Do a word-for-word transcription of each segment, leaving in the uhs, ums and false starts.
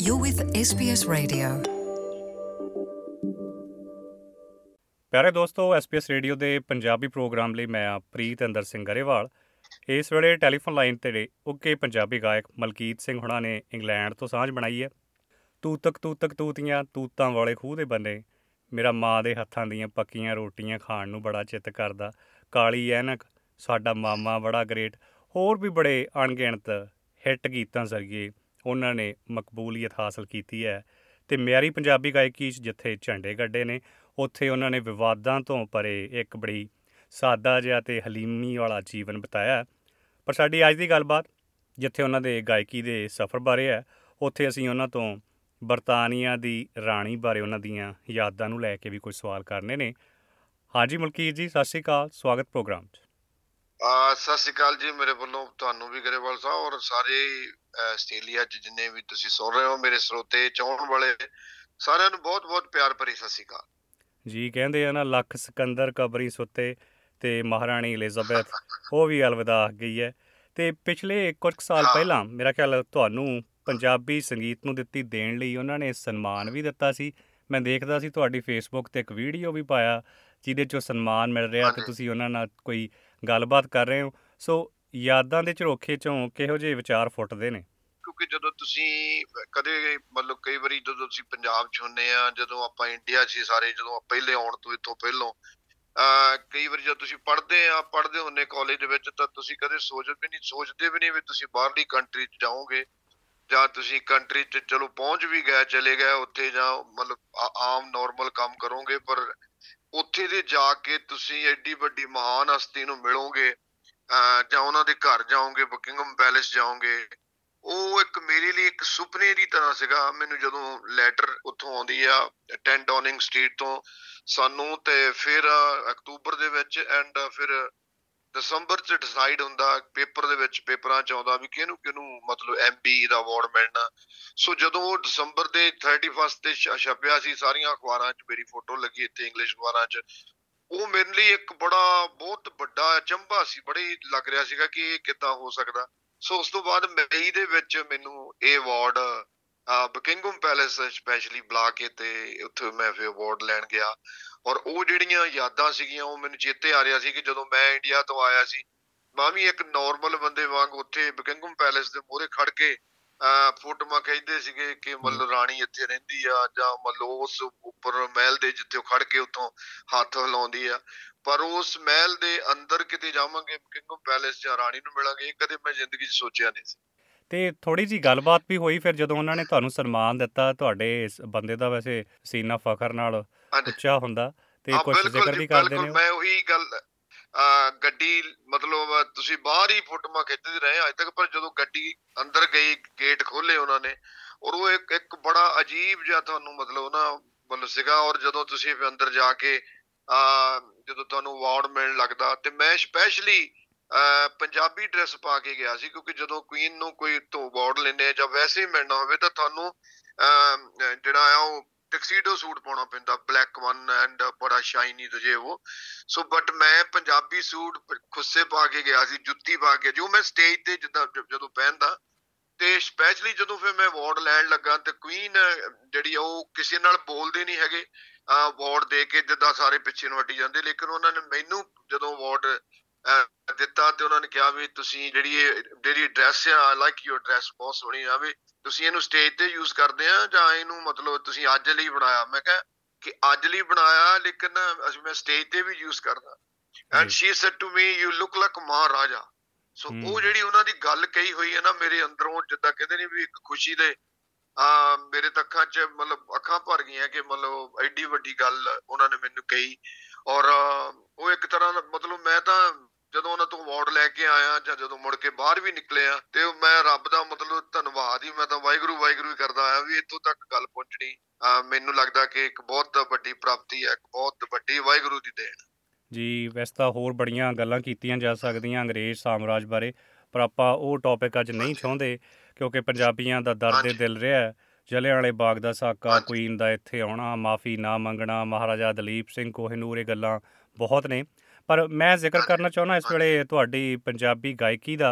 You're with S B S Radio. ਪਿਆਰੇ ਦੋਸਤੋ, S P S radio ਦੇ Punjabi programme ਲਈ ਮੈਂ ਪ੍ਰੀਤ ਇੰਦਰ ਸਿੰਘ ਗਰੇਵਾਲ। ਇਸ ਵੇਲੇ ਟੈਲੀਫੋਨ ਲਾਈਨ 'ਤੇ ਉੱਘੇ ਪੰਜਾਬੀ ਗਾਇਕ ਮਲਕੀਤ ਸਿੰਘ ਹੁਣਾਂ ਨੇ ਇੰਗਲੈਂਡ ਤੋਂ ਸਾਂਝ ਬਣਾਈ ਹੈ। ਤੂਤਕ ਤੂਤਕ ਤੂਤੀਆਂ ਤੂਤਾਂ ਵਾਲੇ ਖੂਹ ਦੇ ਬੰਨੇ, ਮੇਰਾ ਮਾਂ ਦੇ ਹੱਥਾਂ ਦੀਆਂ ਪੱਕੀਆਂ ਰੋਟੀਆਂ ਖਾਣ ਨੂੰ ਬੜਾ ਚਿੱਤ ਕਰਦਾ, ਕਾਲੀ ਐਨਕ, ਸਾਡਾ ਮਾਮਾ ਬੜਾ ਗਰੇਟ, ਹੋਰ ਵੀ ਬੜੇ ਅਣਗਿਣਤ ਹਿੱਟ ਗੀਤਾਂ ਜ਼ਰੀਏ ਉਹਨਾਂ ਨੇ ਮਕਬੂਲੀਅਤ ਹਾਸਲ ਕੀਤੀ ਹੈ। ਅਤੇ ਮਿਆਰੀ ਪੰਜਾਬੀ ਗਾਇਕੀ 'ਚ ਜਿੱਥੇ ਝੰਡੇ ਗੱਡੇ ਨੇ, ਉੱਥੇ ਉਹਨਾਂ ਨੇ ਵਿਵਾਦਾਂ ਤੋਂ ਪਰੇ ਇੱਕ ਬੜੀ ਸਾਦਾ ਜਿਹਾ ਅਤੇ ਹਲੀਮੀ ਵਾਲਾ ਜੀਵਨ ਬਿਤਾਇਆ। ਪਰ ਸਾਡੀ ਅੱਜ ਦੀ ਗੱਲਬਾਤ ਜਿੱਥੇ ਉਹਨਾਂ ਦੇ ਗਾਇਕੀ ਦੇ ਸਫ਼ਰ ਬਾਰੇ ਹੈ, ਉੱਥੇ ਅਸੀਂ ਉਹਨਾਂ ਤੋਂ ਬਰਤਾਨੀਆ ਦੀ ਰਾਣੀ ਬਾਰੇ ਉਹਨਾਂ ਦੀਆਂ ਯਾਦਾਂ ਨੂੰ ਲੈ ਕੇ ਵੀ ਕੁਝ ਸਵਾਲ ਕਰਨੇ ਨੇ। ਹਾਂਜੀ ਮਲਕੀਤ ਜੀ, ਸਤਿ ਸ਼੍ਰੀ ਅਕਾਲ, ਸਵਾਗਤ ਪ੍ਰੋਗਰਾਮ 'ਚ। ਸਤਿ ਸ਼੍ਰੀ ਅਕਾਲ ਜੀ, ਮੇਰੇ ਵੱਲੋਂ ਤੁਹਾਨੂੰ ਵੀ ਗਰੇਵਾਲ ਸਾਹਿਬ ਔਰ ਸਾਰੇ ਆਸਟ੍ਰੇਲੀਆ 'ਚ ਜਿੰਨੇ ਵੀ ਤੁਸੀਂ ਸੁਣ ਰਹੇ ਹੋ, ਮੇਰੇ ਸਰੋਤੇ ਚਾਹਣ ਵਾਲੇ ਸਾਰਿਆਂ ਨੂੰ ਬਹੁਤ ਬਹੁਤ ਪਿਆਰ ਭਰੀ ਸਤਿ ਸ਼੍ਰੀ ਅਕਾਲ ਜੀ। ਕਹਿੰਦੇ ਆ ਨਾ, ਲੱਖ ਸਿਕੰਦਰ ਕਬਰੀ ਸੁੱਤੇ ਅਤੇ ਮਹਾਰਾਣੀ ਐਲਿਜ਼ਾਬੈਥ ਉਹ ਵੀ ਅਲਵਿਦਾ ਗਈ ਹੈ। ਅਤੇ ਪਿਛਲੇ ਕੁਝ ਸਾਲ ਪਹਿਲਾਂ ਮੇਰਾ ਖਿਆਲ ਤੁਹਾਨੂੰ ਪੰਜਾਬੀ ਸੰਗੀਤ ਨੂੰ ਦਿੱਤੀ ਦੇਣ ਲਈ ਉਹਨਾਂ ਨੇ ਸਨਮਾਨ ਵੀ ਦਿੱਤਾ ਸੀ। ਮੈਂ ਦੇਖਦਾ ਸੀ ਤੁਹਾਡੀ ਫੇਸਬੁੱਕ 'ਤੇ ਇੱਕ ਵੀਡੀਓ ਵੀ ਪਾਇਆ ਜਿਹਦੇ 'ਚੋਂ ਸਨਮਾਨ ਮਿਲ ਰਿਹਾ ਅਤੇ ਤੁਸੀਂ ਉਹਨਾਂ ਨਾਲ ਕੋਈ ਗੱਲਬਾਤ ਕਰ ਰਹੇ ਹੋ। ਸੋ ਯਾਦਾਂ ਦੇ ਝਰੋਖੇ 'ਚੋਂ ਕਿਹੋ ਜਿਹੇ ਵਿਚਾਰ ਫੁੱਟਦੇ ਨੇ? ਕਿਉਂਕਿ ਜਦੋਂ ਤੁਸੀਂ ਕਦੇ ਮਤਲਬ ਕਈ ਵਾਰੀ ਜਦੋਂ ਤੁਸੀਂ ਪੰਜਾਬ 'ਚ ਹੁੰਦੇ ਆ, ਜਦੋਂ ਆਪਾਂ ਇੰਡੀਆ 'ਚ ਸਾਰੇ ਜਦੋਂ ਪਹਿਲੇ ਆਉਣ ਤੋਂ ਇੱਥੋਂ ਪਹਿਲੋਂ ਕਈ ਵਾਰੀ ਜਦੋਂ ਤੁਸੀਂ ਪੜ੍ਹਦੇ ਆ ਪੜ੍ਹਦੇ ਹੁੰਦੇ ਕਾਲਜ ਦੇ ਵਿੱਚ, ਤਾਂ ਤੁਸੀਂ ਕਦੇ ਸੋਚ ਵੀ ਨਹੀਂ ਸੋਚਦੇ ਵੀ ਨਹੀਂ ਵੀ ਤੁਸੀਂ ਬਾਹਰਲੀ ਕੰਟਰੀ 'ਚ ਜਾਓਗੇ ਜਾਂ ਤੁਸੀਂ ਕੰਟਰੀ 'ਚ ਚਲੋ ਪਹੁੰਚ ਵੀ ਗਏ ਚਲੇ ਗਏ ਉੱਥੇ, ਜਾਂ ਮਤਲਬ ਆਮ ਨੋਰਮਲ ਕੰਮ ਕਰੋਗੇ, ਪਰ ਉੱਥੇ ਦੇ ਜਾ ਕੇ ਤੁਸੀਂ ਐਡੀ ਵੱਡੀ ਮਹਾਨ ਹਸਤੀ ਨੂੰ ਮਿਲੋਗੇ ਜਾਂ ਉਹਨਾਂ ਦੇ ਘਰ ਜਾਓਗੇ, ਬਕਿੰਗਮ ਪੈਲੇਸ ਜਾਓਗੇ। ਉਹ ਇੱਕ ਮੇਰੇ ਲਈ ਇੱਕ ਸੁਪਨੇ ਦੀ ਤਰ੍ਹਾਂ ਸੀਗਾ। ਮੈਨੂੰ ਜਦੋਂ ਲੈਟਰ ਉੱਥੋਂ ਆਉਂਦੀ ਆ ਟੈਨ ਡਾਊਨਿੰਗ ਸਟਰੀਟ ਤੋਂ ਸਾਨੂੰ, ਤੇ ਫਿਰ ਅਕਤੂਬਰ ਦੇ ਵਿੱਚ ਐਂਡ ਫਿਰ ਦਸੰਬਰ 'ਚ ਡਿਸਾਈਡ ਹੁੰਦਾ ਪੇਪਰ ਦੇ ਵਿੱਚ, ਪੇਪਰਾਂ 'ਚ ਆਉਂਦਾ ਵੀ ਕਿਹਨੂੰ ਕਿਹਨੂੰ ਮਤਲਬ ਐਮ ਪੀ ਦਾ ਅਵਾਰਡ ਮਿਲਣਾ। ਸੋ ਜਦੋਂ ਉਹ ਦਸੰਬਰ ਦੇ ਥਰਟੀ ਫਸਟ ਤੇ ਛਪਿਆ ਸੀ ਸਾਰੀਆਂ ਅਖਬਾਰਾਂ 'ਚ, ਮੇਰੀ ਫੋਟੋ ਲੱਗੀ ਇੱਥੇ ਇੰਗਲਿਸ਼ ਅਖਬਾਰਾਂ 'ਚ, ਉਹ ਮੇਰੇ ਲਈ ਇੱਕ ਬੜਾ ਬਹੁਤ ਵੱਡਾ ਅਚੰਭਾ ਸੀ। ਬੜੀ ਲੱਗ ਰਿਹਾ ਸੀਗਾ ਕਿ ਇਹ ਕਿੱਦਾਂ ਹੋ ਸਕਦਾ। ਸੋ ਉਸ ਤੋਂ ਬਾਅਦ ਮਈ ਦੇ ਵਿੱਚ ਮੈਨੂੰ ਇਹ ਅਵਾਰਡ ਬਕਿੰਗਮ ਪੈਲੇਸ ਸਪੈਸ਼ਲੀ ਬੁਲਾ ਕੇ ਤੇ ਉੱਥੇ ਮੈਂ ਫਿਰ ਅਵਾਰਡ ਲੈਣ ਗਿਆ। ਔਰ ਉਹ ਜਿਹੜੀਆਂ ਯਾਦਾਂ ਸੀਗੀਆਂ ਉਹ ਮੈਨੂੰ ਚੇਤੇ ਆ ਰਿਹਾ ਸੀ ਕਿ ਜਦੋਂ ਮੈਂ ਇੰਡੀਆ ਤੋਂ ਆਇਆ ਸੀ, ਮੈਂ ਵੀ ਇੱਕ ਨੋਰਮਲ ਬੰਦੇ ਵਾਂਗ ਉੱਥੇ ਬਕਿੰਗਮ ਪੈਲੇਸ ਦੇ ਮੂਹਰੇ ਖੜ ਕੇ ਫੋਟੋਆਂ ਖਿੱਚਦੇ ਸੀਗੇ ਕਿ ਮਤਲਬ ਰਾਣੀ ਇੱਥੇ ਰਹਿੰਦੀ ਆ, ਜਾਂ ਮਤਲਬ ਉਸ ਉੱਪਰ ਮਹਿਲ ਦੇ ਜਿੱਥੇ ਉਹ ਖੜ ਕੇ ਉੱਥੋਂ ਹੱਥ ਹਿਲਾਉਂਦੀ ਆ। ਪਰ ਉਸ ਮਹਿਲ ਦੇ ਅੰਦਰ ਕਿਤੇ ਜਾਵਾਂਗੇ, ਬਕਿੰਗਮ ਪੈਲੇਸ ਜਾਂ ਰਾਣੀ ਨੂੰ ਮਿਲਾਂਗੇ, ਇਹ ਕਦੇ ਮੈਂ ਜ਼ਿੰਦਗੀ 'ਚ ਸੋਚਿਆ ਨਹੀਂ ਸੀ। ਅਤੇ ਥੋੜ੍ਹੀ ਜਿਹੀ ਗੱਲਬਾਤ ਵੀ ਹੋਈ ਫਿਰ ਜਦੋਂ ਉਹਨਾਂ ਨੇ ਤੁਹਾਨੂੰ ਸਨਮਾਨ ਦਿੱਤਾ। ਤੁਹਾਡੇ ਇਸ ਬੰਦੇ ਦਾ ਵੈਸੇ ਸੀਨਾ ਫਖਰ ਨਾਲ ਉੱਚਾ ਹੁੰਦਾ ਅਤੇ ਕੁਛ ਜ਼ਿਕਰ ਵੀ ਕਰਦੇ ਨੇ। ਮੈਂ ਉਹੀ ਗੱਲ ਗੱਡੀ ਮਤਲਬ ਤੁਸੀਂ ਬਾਹਰ ਹੀ ਫੋਟੋਆਂ ਖਿੱਚਦੇ ਰਹੇ ਅੱਜ ਤੱਕ, ਪਰ ਜਦੋਂ ਗੱਡੀ ਅੰਦਰ ਗਈ, ਗੇਟ ਖੋਲੇ ਉਹਨਾਂ ਨੇ, ਔਰ ਉਹ ਇੱਕ ਇੱਕ ਬੜਾ ਅਜੀਬ ਜਿਹਾ ਤੁਹਾਨੂੰ ਮਤਲਬ ਨਾ ਮਤਲਬ ਸੀਗਾ। ਔਰ ਜਦੋਂ ਤੁਸੀਂ ਅੰਦਰ ਜਾ ਕੇ ਜਦੋਂ ਤੁਹਾਨੂੰ ਅਵਾਰਡ ਮਿਲਣ ਲੱਗਦਾ, ਤੇ ਮੈਂ ਸਪੈਸ਼ਲੀ ਪੰਜਾਬੀ ਡਰੈਸ ਪਾ ਕੇ ਗਿਆ ਸੀ, ਕਿਉਂਕਿ ਜਦੋਂ ਕੁਈਨ ਨੂੰ ਕੋਈ ਤੋਂ ਅਵਾਰਡ ਲੈਂਦੇ ਆ ਜਾਂ ਵੈਸੇ ਹੀ ਮਿਲਣਾ ਹੋਵੇ ਤਾਂ ਤੁਹਾਨੂੰ ਜਿਹੜਾ ਆ ਉਹ ਟੈਕਸੀਡੋ ਸੂਟ ਪਾਉਣਾ ਪੈਂਦਾ, ਬਲੈਕ ਵਨ ਐਂਡ ਬੜਾ ਸ਼ਾਈਨੀ ਜੇ ਉਹ। ਸੋ ਬਟ ਮੈਂ ਪੰਜਾਬੀ ਸੂਟ ਖੁੱਸੇ ਪਾ ਕੇ ਗਿਆ ਸੀ, ਜੁੱਤੀ ਪਾ ਕੇ, ਜੋ ਮੈਂ ਸਟੇਜ ਤੇ ਜਿੱਦਾਂ ਜਦੋਂ ਪਹਿਨਦਾ। ਤੇ ਸਪੈਸ਼ਲੀ ਜਦੋਂ ਫਿਰ ਮੈਂ ਅਵਾਰਡ ਲੈਣ ਲੱਗਾ ਤੇ ਕੁਈਨ ਜਿਹੜੀ ਉਹ ਕਿਸੇ ਨਾਲ ਬੋਲਦੇ ਨਹੀਂ ਹੈਗੇ ਅਵਾਰਡ ਦੇ ਕੇ, ਜਿੱਦਾਂ ਸਾਰੇ ਪਿੱਛੇ ਨੂੰ ਹਟੀ ਜਾਂਦੇ, ਲੇਕਿਨ ਉਹਨਾਂ ਨੇ ਮੈਨੂੰ ਜਦੋਂ ਅਵਾਰਡ ਦਿੱਤਾ ਤੇ ਉਹਨਾਂ ਨੇ ਕਿਹਾ ਵੀ ਤੁਸੀਂ ਜਿਹੜੀ ਇਹ ਜਿਹੜੀ ਡਰੈਸ ਆ, ਆਈ ਲਾਈਕ ਯੂਅਰ ਡਰੈਸ, ਬਹੁਤ ਸੋਹਣੀ ਆ, ਵੀ ਤੁਸੀਂ ਇਹਨੂੰ ਸਟੇਜ ਤੇ ਯੂਜ਼ ਕਰਦੇ ਆ ਜਾਂ ਇਹਨੂੰ ਮਤਲਬ ਤੁਸੀਂ ਅੱਜ ਲਈ ਬਣਾਇਆ? ਮੈਂ ਕਿਹਾ ਕਿ ਅੱਜ ਲਈ ਬਣਾਇਆ, ਲੇਕਿਨ ਅਸੀਂ ਮੈਂ ਸਟੇਜ ਤੇ ਵੀ ਯੂਜ਼ ਕਰਦਾ। And she said to me you look like Maharaja. So ਉਹ ਜਿਹੜੀ ਉਹਨਾਂ ਦੀ ਗੱਲ ਕਹੀ ਹੋਈ ਹੈ ਨਾ, ਮੇਰੇ ਅੰਦਰੋਂ ਜਿੱਦਾਂ ਕਹਿੰਦੇ ਨੇ ਵੀ ਇੱਕ ਖੁਸ਼ੀ ਦੇ ਅਹ ਮੇਰੇ ਤਾਂ ਅੱਖਾਂ 'ਚ ਮਤਲਬ ਅੱਖਾਂ ਭਰ ਗਈਆਂ ਕਿ ਮਤਲਬ ਐਡੀ ਵੱਡੀ ਗੱਲ ਉਹਨਾਂ ਨੇ ਮੈਨੂੰ ਕਹੀ। ਔਰ ਉਹ ਇੱਕ ਤਰ੍ਹਾਂ ਦਾ ਮਤਲਬ ਮੈਂ ਤਾਂ ਜਦੋਂ ਉਹਨਾਂ ਤੋਂ ਅਵਾਰਡ ਲੈ ਕੇ ਆਇਆ ਜਾਂ ਜਦੋਂ ਮੁੜ ਕੇ ਬਾਹਰ ਵੀ ਨਿਕਲੇ ਆ, ਤੇ ਮੈਂ ਰੱਬ ਦਾ ਮਤਲਬ ਧੰਨਵਾਦ ਹੀ, ਮੈਂ ਤਾਂ ਵਾਹਿਗੁਰੂ ਵਾਹਿਗੁਰੂ ਹੀ ਕਰਦਾ ਆਇਆ ਵੀ ਇੱਥੋਂ ਤੱਕ ਗੱਲ ਪਹੁੰਚਣੀ ਮੈਨੂੰ ਲੱਗਦਾ ਕਿ ਇੱਕ ਬਹੁਤ ਵੱਡੀ ਪ੍ਰਾਪਤੀ ਹੈ, ਇੱਕ ਬਹੁਤ ਵੱਡੀ ਵਾਹਿਗੁਰੂ ਦੀ ਦੇਣ। ਜੀ, ਵੈਸੇ ਤਾਂ ਹੋਰ ਬੜੀਆਂ ਗੱਲਾਂ ਕੀਤੀਆਂ ਜਾ ਸਕਦੀਆਂ ਅੰਗਰੇਜ਼ ਸਾਮਰਾਜ ਬਾਰੇ, ਪਰ ਆਪਾਂ ਉਹ ਟੌਪਿਕ ਅੱਜ ਨਹੀਂ ਚਾਹੁੰਦੇ ਕਿਉਂਕਿ ਪੰਜਾਬੀਆਂ ਦਾ ਦਰਦ ਦਿਲ ਰਿਹਾ। ਜਲ੍ਹਿਆਂਵਾਲੇ ਬਾਗ ਦਾ ਸਾਕਾ, ਕੁਈਨ ਦਾ ਇੱਥੇ ਆਉਣਾ, ਮਾਫ਼ੀ ਨਾ ਮੰਗਣਾ, ਮਹਾਰਾਜਾ ਦਲੀਪ ਸਿੰਘ ਕੋਹਿਨੂਰ, ਇਹ ਗੱਲਾਂ ਬਹੁਤ ਨੇ। ਪਰ ਮੈਂ ਜ਼ਿਕਰ ਕਰਨਾ ਚਾਹੁੰਦਾ ਇਸ ਵੇਲੇ ਤੁਹਾਡੀ ਪੰਜਾਬੀ ਗਾਇਕੀ ਦਾ।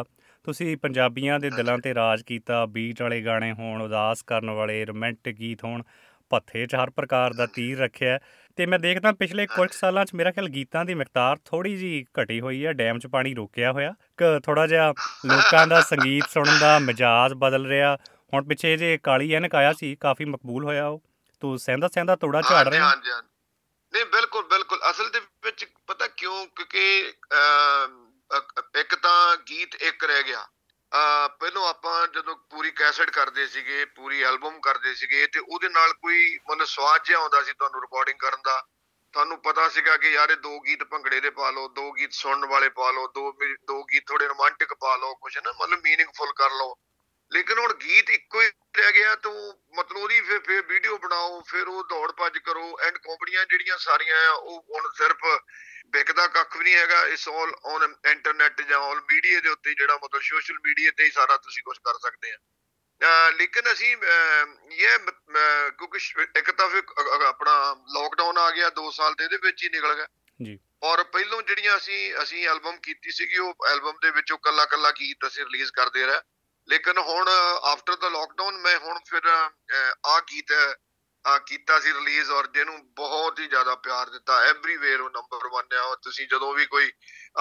ਤੁਸੀਂ ਪੰਜਾਬੀਆਂ ਦੇ ਦਿਲਾਂ ਹਾਂਜੀ 'ਤੇ ਰਾਜ ਕੀਤਾ, ਬੀਟ ਵਾਲੇ ਗਾਣੇ ਹੋਣ, ਉਦਾਸ ਕਰਨ ਵਾਲੇ, ਰੋਮਾਂਟਿਕ ਗੀਤ ਹੋਣ, ਭੱਥੇ 'ਚ ਹਰ ਪ੍ਰਕਾਰ ਦਾ ਹਾਂਜੀ ਤੀਰ ਰੱਖਿਆ ਅਤੇ ਮੈਂ ਦੇਖਦਾ ਪਿਛਲੇ ਕੁਝ ਹਾਂਜੀ ਸਾਲਾਂ 'ਚ ਮੇਰਾ ਖਿਆਲ ਗੀਤਾਂ ਦੀ ਮਿਕਦਾਰ ਥੋੜ੍ਹੀ ਜਿਹੀ ਘਟੀ ਹੋਈ ਹੈ, ਡੈਮ 'ਚ ਪਾਣੀ ਰੋਕਿਆ ਹੋਇਆ ਕ ਥੋੜ੍ਹਾ ਜਿਹਾ ਲੋਕਾਂ ਦਾ ਸੰਗੀਤ ਸੁਣਨ ਦਾ ਮਿਜਾਜ਼ ਬਦਲ ਰਿਹਾ। ਹੁਣ ਪਿੱਛੇ ਜੇ ਕਾਲੀ ਐਨਕ ਆਇਆ ਸੀ, ਕਾਫੀ ਮਕਬੂਲ ਹੋਇਆ ਉਹ। ਤੂੰ ਸਹਿੰਦਾ ਸਹਿੰਦਾ ਤੋੜਾ ਝਾੜ ਹਾਂਜੀ ਰਿਹਾ। ਹਾਂਜੀ ਹਾਂਜੀ ਨਹੀਂ ਬਿਲਕੁਲ ਬਿਲਕੁਲ ਅਸਲ ਦੇ ਵਿੱਚ ਪਤਾ ਕਿਉਂ ਕਿਉਂਕਿ ਅਹ, ਅ- ਇੱਕ ਤਾਂ ਗੀਤ ਇੱਕ ਰਹਿ ਗਿਆ। ਅਹ ਪਹਿਲੋਂ ਆਪਾਂ ਜਦੋਂ ਪੂਰੀ ਕੈਸਟ ਕਰਦੇ ਸੀਗੇ, ਪੂਰੀ ਐਲਬਮ ਕਰਦੇ ਸੀਗੇ ਤੇ ਉਹਦੇ ਨਾਲ ਕੋਈ ਮਤਲਬ ਸਵਾਦ ਜਿਹਾ ਆਉਂਦਾ ਸੀ ਤੁਹਾਨੂੰ ਰਿਕਾਰਡਿੰਗ ਕਰਨ ਦਾ। ਤੁਹਾਨੂੰ ਪਤਾ ਸੀਗਾ ਕਿ ਯਾਰ ਇਹ ਦੋ ਗੀਤ ਭੰਗੜੇ ਦੇ ਪਾ ਲਓ, ਦੋ ਗੀਤ ਸੁਣਨ ਵਾਲੇ ਪਾ ਲਓ, ਦੋ ਵੀ- ਦੋ ਗੀਤ ਥੋੜੇ ਰੋਮਾਂਟਿਕ ਪਾ ਲਓ, ਕੁਛ ਨਾ ਮਤਲਬ ਮੀਨਿੰਗਫੁਲ ਕਰ ਲਓ। ਲੇਕਿਨ ਹੁਣ ਗੀਤ ਇੱਕੋ ਹੀ ਰਹਿ ਗਿਆ ਤਾਂ ਉਹ ਮਤਲਬ ਉਹਦੀ ਫਿਰ ਫਿਰ ਵੀਡੀਓ ਬਣਾਓ, ਫਿਰ ਉਹ ਦੌੜ ਭੱਜ ਕਰੋ ਐਂਡ ਕੰਪਨੀਆਂ ਜਿਹੜੀਆਂ ਸਾਰੀਆਂ ਆ ਉਹ ਹੁਣ ਸਿਰਫ ਵਿਕਦਾ ਕੱਖ ਵੀ ਨਹੀਂ ਹੈਗਾ। ਇਸ ਆਲ ਔਨ ਇੰਟਰਨੈਟ ਜਾਂ ਆਲ ਮੀਡੀਆ ਦੇ ਉੱਤੇ, ਜਿਹੜਾ ਮਤਲਬ ਸੋਸ਼ਲ ਮੀਡੀਆ ਤੇ ਹੀ ਸਾਰਾ ਤੁਸੀਂ ਕੁਝ ਕਰ ਸਕਦੇ ਆ। ਅਹ ਲੇਕਿਨ ਅਸੀਂ ਅਹ, ਇਹ ਅਹ, ਕਿਉਂਕਿ ਸ਼- ਇੱਕ ਤਾਂ ਫਿਰ ਅ- ਅ- ਆਪਣਾ ਲੋਕਡਾਊਨ ਆ ਗਿਆ, ਦੋ ਸਾਲ ਤੇ ਇਹਦੇ ਵਿੱਚ ਹੀ ਨਿਕਲ ਗਿਆ। ਜੀ ਔਰ ਪਹਿਲੋਂ ਜਿਹੜੀਆਂ ਅਸੀਂ ਅਸੀਂ ਐਲਬਮ ਕੀਤੀ ਸੀਗੀ, ਉਹ ਐਲਬਮ ਦੇ ਵਿੱਚੋਂ ਕੱਲਾ ਕੱਲਾ ਗੀਤ ਅਸੀਂ ਰਿਲੀਜ਼ ਕਰਦੇ ਰਹੇ। ਲੇਕਿਨ ਹੁਣ ਆਫਟਰ ਦਾ ਲੋਕਡਾਊਨ ਮੈਂ ਹੁਣ ਫਿਰ ਆ ਗੀਤ ਆ ਕੀਤਾ ਸੀ ਰਿਲੀਜ਼, ਔਰ ਜਿਹਨੂੰ ਬਹੁਤ ਹੀ ਜ਼ਿਆਦਾ ਪਿਆਰ ਦਿੱਤਾ। ਐਵਰੀਵੇਅਰ ਉਹ ਨੰਬਰ ਵਨ ਆ। ਔਰ ਤੁਸੀਂ ਜਦੋਂ ਵੀ ਕੋਈ